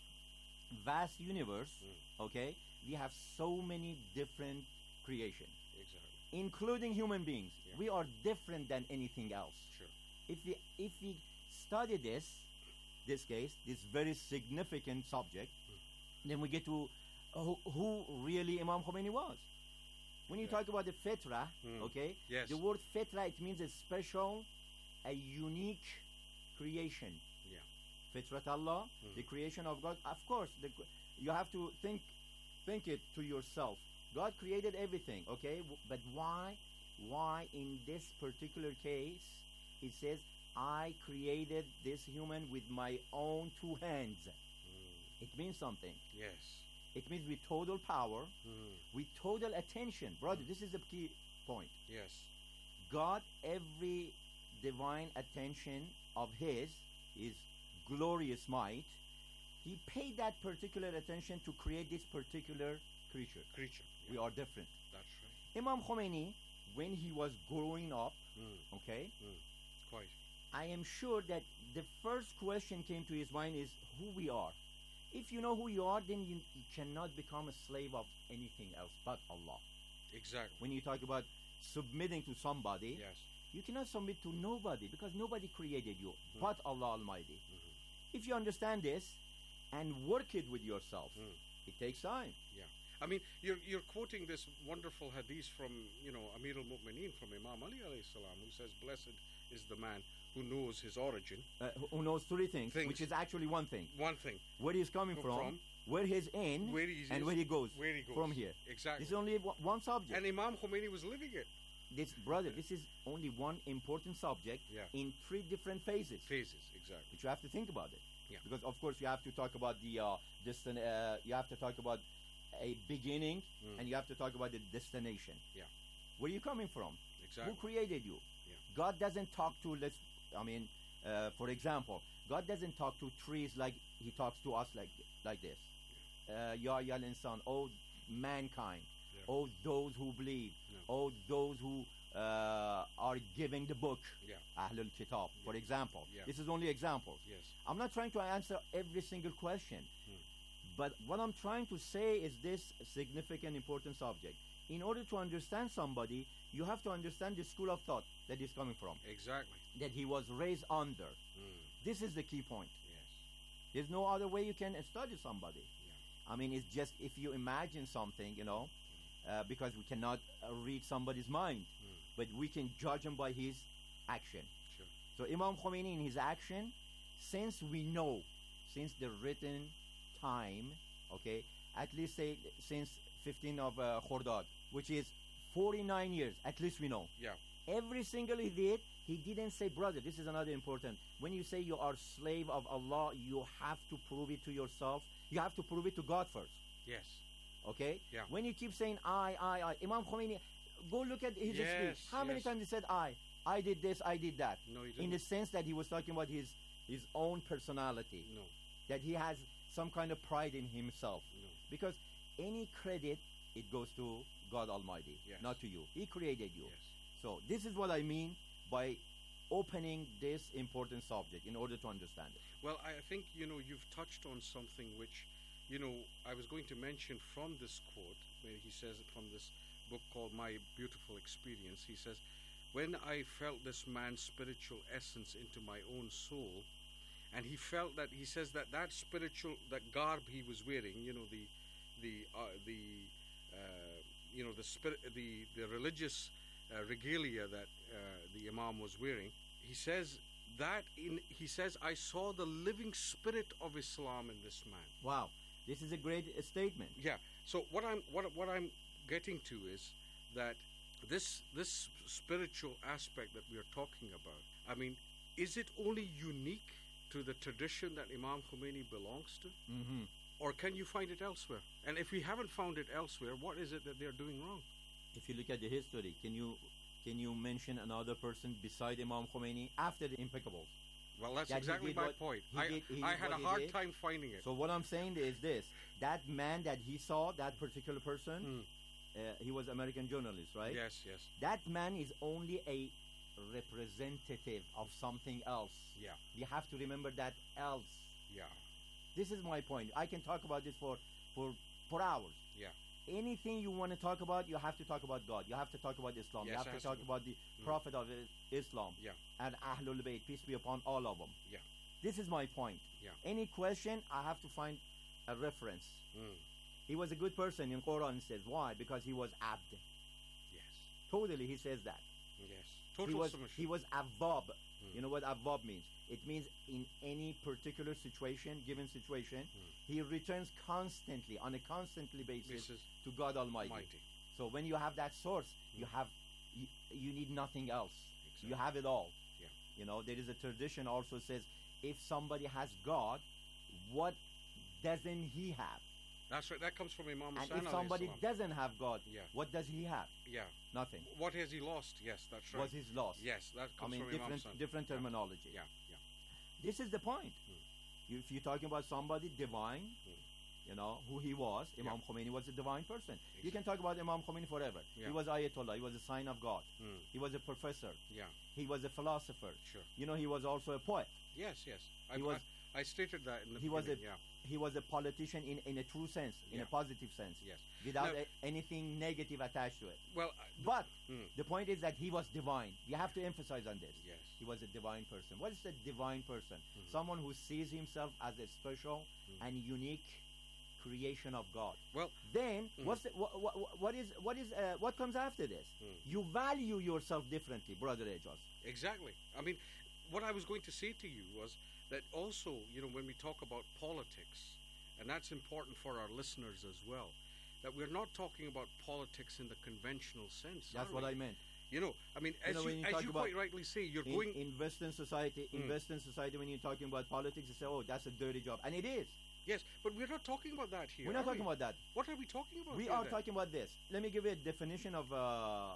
vast universe, Mm. okay, we have so many different creation, Exactly. including human beings. Yeah. We are different than anything else. Sure. If we if we study this, this case, this very significant subject, then we get to who, who really Imam Khomeini was. When you Yeah. talk about the fitra, Mm. okay, Yes. the word fitra, it means a special, a unique creation. Yeah. Fitrat Allah, Mm. the creation of God. Of course, the, you have to think, think it to yourself. God created everything, okay, w- but why, why in this particular case, it says, I created this human with my own two hands. Mm. It means something. Yes. It means with total power, Mm. with total attention. Brother, this is the key point. Yes. God, every divine attention of His, His glorious might, He paid that particular attention to create this particular creature. Creature. We are different. That's right. Imam Khomeini, when he was growing up, Mm. okay, Mm. Quite. I am sure that the first question came to his mind is who we are. If you know who you are, then you, you cannot become a slave of anything else but Allah. Exactly. When you talk about submitting to somebody, Yes. you cannot submit to nobody because nobody created you Mm. but Allah Almighty. Mm-hmm. If you understand this and work it with yourself, Mm. it takes time. Yeah. I mean, you're you're quoting this wonderful hadith from, you know, Amir al-Mu'mineen, from Imam Ali alayhi salam, who says, blessed is the man who knows his origin. Uh, who- who knows three things, Things. which is actually one thing. One thing. Where he's coming Go from, from, where he's in, where he and is, where he goes, where he goes. from here. Exactly. This is only one one subject. And Imam Khomeini was living it. This, brother, this is only one important subject Yeah. in three different phases. Phases, exactly. But you have to think about it. Yeah. Because of course you have to talk about the uh, distan- uh, you have to talk about a beginning, Mm. and you have to talk about the destination. Yeah. Where are you coming from? Exactly. Who created you? Yeah. God doesn't talk to, let's, I mean, uh, for example, God doesn't talk to trees like He talks to us like like this. Uh, Ya ya insan, oh mankind, Yeah. oh those who believe, No. oh those who uh, are giving the book, Yeah. Ahlul Kitab, for example. Yeah. This is only examples. Yes. I'm not trying to answer every single question, Hmm. but what I'm trying to say is this significant, important subject. In order to understand somebody, you have to understand the school of thought that he's coming from, Exactly. that he was raised under. Mm. This is the key point. Yes. There's no other way you can study somebody. Yeah. I mean, it's just if you imagine something, you know, uh, because we cannot uh, read somebody's mind, Mm. but we can judge him by his action. Sure. So Imam Khomeini in his action, since we know, since the written time, okay, at least say since fifteenth of uh, Khordad, which is forty-nine years, at least we know. Yeah. Every single he did, he didn't say, brother, this is another important. When you say you are slave of Allah, you have to prove it to yourself. You have to prove it to God first. Yes. Okay? Yeah. When you keep saying I, I, I, Imam Khomeini, go look at his Yes, speech. How many yes. times he said I? I did this, I did that. No, he In didn't. the sense that he was talking about his his own personality. No. That he has some kind of pride in himself. No. Because any credit, it goes to God Almighty, Yes. not to you. He created you. Yes. So this is what I mean by opening this important subject in order to understand it. Well, I think, you know, you've touched on something which, you know, I was going to mention from this quote, where he says it from this book called My Beautiful Experience. He says, when I felt this man's spiritual essence into my own soul, and he felt that, he says that that spiritual, that garb he was wearing, you know, the, the, uh, the, uh, you know, the spirit, the, the religious uh, regalia that uh, the Imam was wearing, he says that in, he says, I saw the living spirit of Islam in this man. Wow, this is a great uh, statement. Yeah. So what I'm what what I'm getting to is that this this spiritual aspect that we are talking about, I mean, is it only unique to the tradition that Imam Khomeini belongs to? Mm-hmm. Or can you find it elsewhere? And if we haven't found it elsewhere, what is it that they're doing wrong? If you look at the history, can you can you mention another person beside Imam Khomeini after the impeccables? Well, that's That he exactly did my what- point. he I, did- he I did had what a he hard did. time finding it. So what I'm saying is this: that man that he saw, that particular person, uh, he was American journalist, right? Yes, yes. That man is only a representative of something else. Yeah. You have to remember that else. Yeah. This is my point. I can talk about this for for for hours. Yeah. Anything you want to talk about, you have to talk about God. You have to talk about Islam. Yes, you have it to has to talk be. about the Mm. Prophet of I- Islam. Yeah. And Ahlul Bayt, peace be upon all of them. Yeah. This is my point. Yeah. Any question, I have to find a reference. Mm. He was a good person in Quran, it says. Why? Because he was abd. Yes. Totally, he says that. Yes. He Total was, submission. he was avab. Mm. You know what avab means? It means in any particular situation, given situation, Mm. he returns constantly, on a constantly basis, Basis. to God Almighty. Almighty. So when you have that source, you have, you, you need nothing else. You have it all. Yeah. You know, there is a tradition also says, if somebody has God, what doesn't he have? That's right. That comes from Imam And Hussain if alayhi somebody salam. doesn't have God, Yeah. what does he have? Yeah. Nothing. What has he lost? Yes, that's right. Was his loss? Yes, that I comes mean, from Imam different Hussain. different Yeah. terminology. Yeah, yeah. This is the point. You, if you're talking about somebody divine, you know, who he was, Imam Khomeini was a divine person. You can talk about Imam Khomeini forever. Yeah. He was Ayatollah. He was a sign of God. Mm. He was a professor. Yeah. He was a philosopher. Sure. You know, he was also a poet. Yes, yes. I, He was- I, I stated that in the He was a beginning, yeah. he was a politician in, in a true sense, in Yeah. a positive sense, Yes. without Now- a, anything negative attached to it. Well, I- But Mm. the point is that he was divine. You have to emphasize on this. Yes. He was a divine person. What is a divine person? Mhm. Someone who sees himself as a special and unique creation of God. Well, then Mhm. what's the, what, what, what is what is uh, what comes after this? Mm. You value yourself differently, brother Ejaz. Exactly. I mean, what I was going to say to you was that also, you know, when we talk about politics, and that's important for our listeners as well, that we're not talking about politics in the conventional sense. That's are what we? I meant. You know, I mean, You as know, you, when you as talk you about quite rightly say, you're in, going. in Western society. In Mm. Western society, when you're talking about politics, you say, "Oh, that's a dirty job," and it is. Yes, but we're not talking about that here. We're not are talking we? about that. What are we talking about? We here are then? talking about this. Let me give you a definition of uh,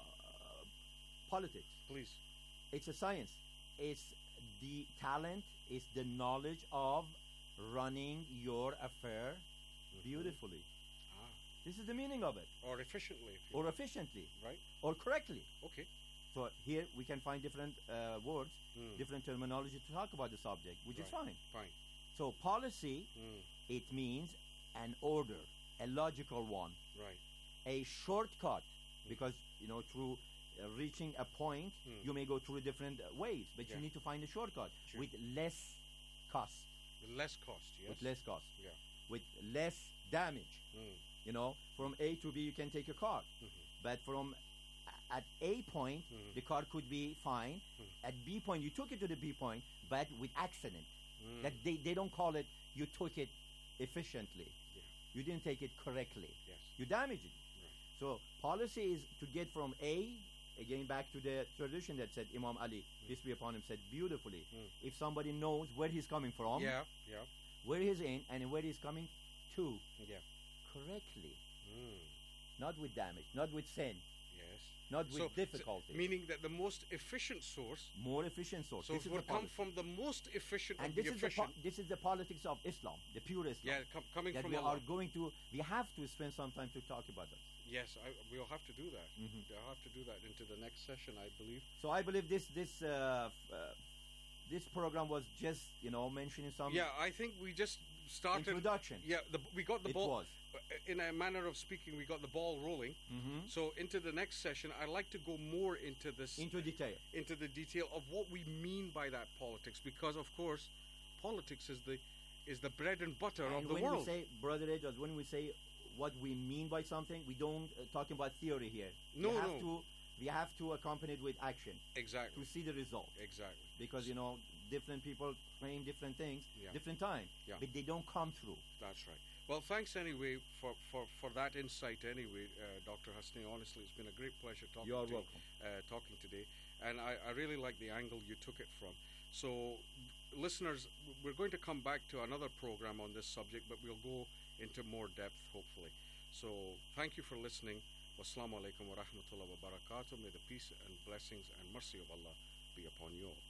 politics. Please. It's a science. It's the talent, it's the knowledge of running your affair beautifully. Ah. This is the meaning of it. Or efficiently. If you Or like. efficiently. Right. Or correctly. Okay. So here we can find different uh, words, Mm. different terminology to talk about the subject, which is Right. fine. Fine. So policy, Mm. it means an order, a logical one, Right. a shortcut, because you know through uh, reaching a point, Mm. you may go through different uh, ways, but Yeah. you need to find a shortcut Sure. with less cost, With less cost, yes. with less cost, Yeah. with less damage. Mm. You know, from A to B, you can take a car, Mhm. but from a- at A point, Mhm. the car could be fine. Mhm. At B point, you took it to the B point, but with accident. Mm. That they, they don't call it you took it efficiently. Yeah. You didn't take it correctly. Yes. You damaged it. Right. So policy is to get from A, again back to the tradition that said Imam Ali, mm. peace be upon him, said beautifully, mm. if somebody knows where he's coming from, yeah, yeah. where he's in, and where he's coming to, yeah. correctly, mm. not with damage, not with sin, yes, not with so, difficulty. So meaning that the most efficient source, more efficient source. So this if we come from the most efficient and of this the is efficient, the po- this is the politics of Islam, the pure Islam. Yeah, com- coming that from we Allah. are going to, we have to spend some time to talk about that. Yes, I, we'll have to do that. Mm-hmm. We'll have to do that into the next session, I believe. So I believe this this uh, uh, this program was just, you know, mentioning some. Yeah, I think we just started introduction. Yeah, the, we got the it ball. Was. In a manner of speaking, we got the ball rolling. Mm-hmm. So into the next session, I'd like to go more into this, into detail, into the detail of what we mean by that politics, because of course, politics is the is the bread and butter and of the when world. We say, Brother Edwards, when we say what we mean by something, we don't uh, talk about theory here. No, we have no. To, we have to accompany it with action. Exactly. To see the result. Exactly. Because, you know, different people claim different things, yeah. different time, yeah. but they don't come through. That's right. Well, thanks anyway for, for, for that insight anyway, uh, Doctor Hasni. Honestly, it's been a great pleasure talking You're to welcome. You, uh, talking today. And I, I really like the angle you took it from. So, listeners, we're going to come back to another program on this subject, but we'll go into more depth, hopefully. So, thank you for listening. Wassalamu alaikum wa rahmatullahi wa barakatuh. May the peace and blessings and mercy of Allah be upon you all.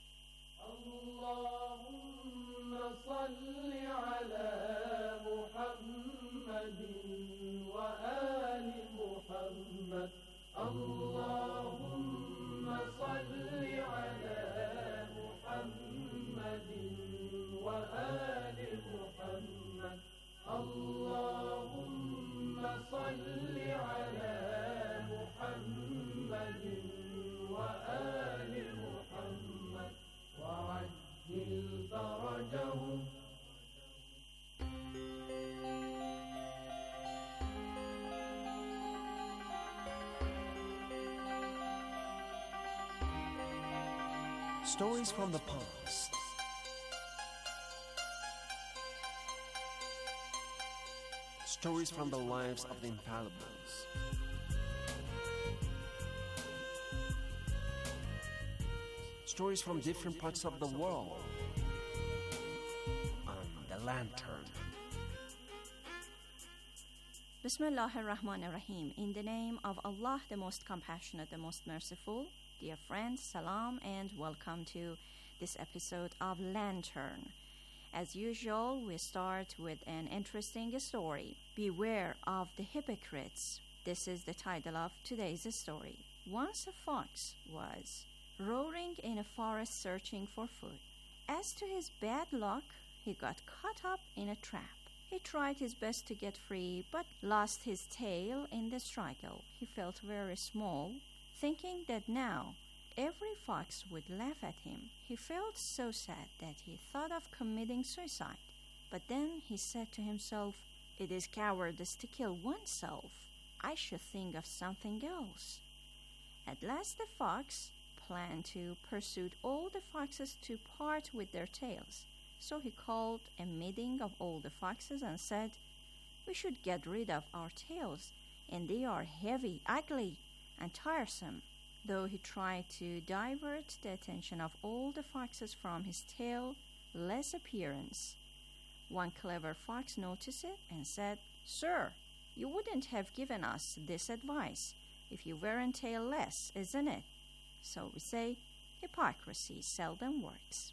اللهم صل على محمد وآل محمد اللهم صل على محمد وآل محمد اللهم صل على محمد وآل محمد وعجل فرجهم Stories from the past. Stories from the lives of the infallibles. Stories from different parts of the world. On the Lantern. Bismillahir Rahmanir Rahim. In the name of Allah, the most compassionate, the most merciful. Dear friends, salam and welcome to this episode of Lantern. As usual, we start with an interesting story. Beware of the hypocrites. This is the title of today's story. Once a fox was roaring in a forest searching for food. As to his bad luck, he got caught up in a trap. He tried his best to get free, but lost his tail in the struggle. He felt very small, thinking that now every fox would laugh at him. He felt so sad that he thought of committing suicide. But then he said to himself, "It is cowardice to kill oneself. I should think of something else." At last the fox planned to persuade all the foxes to part with their tails. So he called a meeting of all the foxes and said, "We should get rid of our tails, and they are heavy, ugly, and tiresome." Though he tried to divert the attention of all the foxes from his tail-less appearance, one clever fox noticed it and said, "Sir, you wouldn't have given us this advice if you weren't tailless, isn't it?" So we say, hypocrisy seldom works.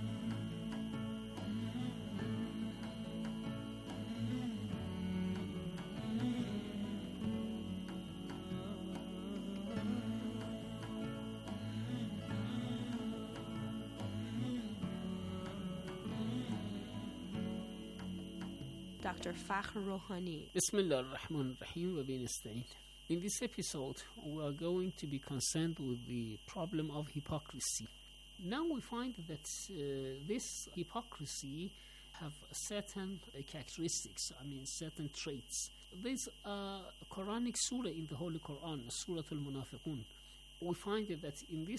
Doctor Fakhr Rouhani. Bismillah ar-Rahman ar-Rahim wa bihi nasta'in. In this episode, we are going to be concerned with the problem of hypocrisy. Now we find that uh, this hypocrisy have certain uh, characteristics, I mean certain traits. There's a Quranic surah in the Holy Quran, Surah Al-Munafiqun. We find that in this